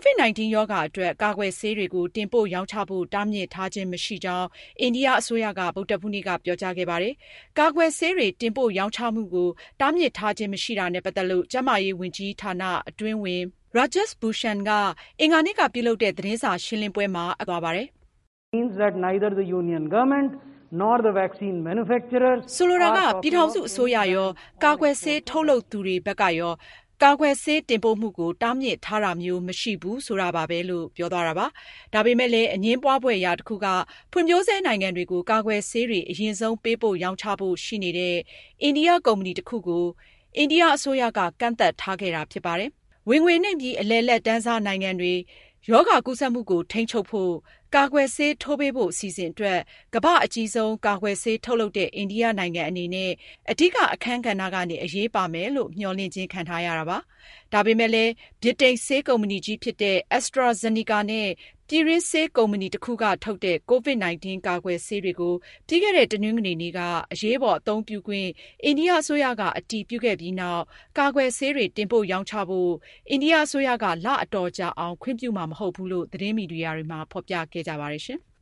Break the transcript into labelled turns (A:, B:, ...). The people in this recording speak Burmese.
A: COVID-19 ရောဂါအတွက်ကာကွယ်ဆေးတွေကိုတင်ပို့ရောင်းချဖို့တားမြစ်ထားခြင်းမရှိကြောင်းအိန္ဒိယအစိုးရကဗုဒ္ဓဟူးနေ့ကပြောကြားခဲ့ပါတယ်။ကာကွယ်ဆေးတွေတင်ပို့ရောင်းချမှုကိုတားမြစ်ထားခြင်းမရှိတာနဲ့ပတ်သက်လို့ကျန်းမာရေးဝန်ကြီးဌာနအတွင်းဝန် Rajesh Bhushan ကအင်္ဂါနေ့ကပြုလုပ်တဲ့သတင်းစာရှင်းလင်းပွဲမှာသွားပါတယ်။
B: means that neither the union government nor the vaccine manufacturers
A: ဆိုလိုတာကပြည်ထောင်စုအစိုးရရောကာကွယ်ဆေးထုတ်လုပ်သူတွေဘက်ကရောကာကွယ်ဆေးတင်ပို့မှုကိုတားမြစ်ထားတာမျိုးမရှိဘူးဆိုတာပါပဲလို့ပြောသွားတာပါ။ဒါပေမဲ့လည်းအငင်းပွားဖွယ်ရာတစ်ခုကဖွံ့ဖြိုးဆဲနိုင်ငံတွေကိုကာကွယ်ဆေးတွေအရင်ဆုံးပေးပို့ရောင်းချဖို့ရှိနေတဲ့အိန္ဒိယကုမ္ပဏီတစ်ခုကိုအိန္ဒိယအစိုးရကကန့်သက်ထားခဲ့တာဖြစ်ပါတယ်။ဝင်ငွေနှိမ့်ပြီးအလယ်လက်တန်းစားနိုင်ငံတွေရောဂါကူးစက်မှုကိုထိန်းချုပ်ဖို့ကာကွယ်ဆေးထိုးပေးဖို့အစီအစဉ်အတွက်ကမ္ဘာအကြီးဆုံးကာကွယ်ဆေးထုတ်လုပ်တဲ့အိန္ဒိယနိုင်ငံအနေနဲ့အဓိကအခန်းကဏ္ဍကနေအရေးပါမယ်လို့မျှော်လင့်ခြင်းခံထားရတာပါ။ဒါပေမဲ့လည်းဗြိတိန်ဆေးကုမ္ပဏီကြီးဖြစ်တဲ့ AstraZeneca နဲ့ပြည်တွင်းဆေးကုမ္ပဏီတစ်ခုကထုတ်တဲ့ COVID-19 ကာကွယ်ဆေးတွေကိုပြီးခဲ့တဲ့တနင်္ဂနွေနေ့ကအရေးပေါ်အသုံးပြုခွင့်အိန္ဒိယအစိုးရကအတည်ပြုခဲ့ပြီးနောက်ကာကွယ်ဆေးတွေတင်ပို့ရောင်းချဖို့အိန္ဒိယအစိုးရကလအတော်ကြာအောင်ခွင့်ပြုမှာမဟုတ်ဘူးလို့သတင်းမီဒီယာတွေမှာဖော်ပြခဲ့ကြပါတယ်ရှင်။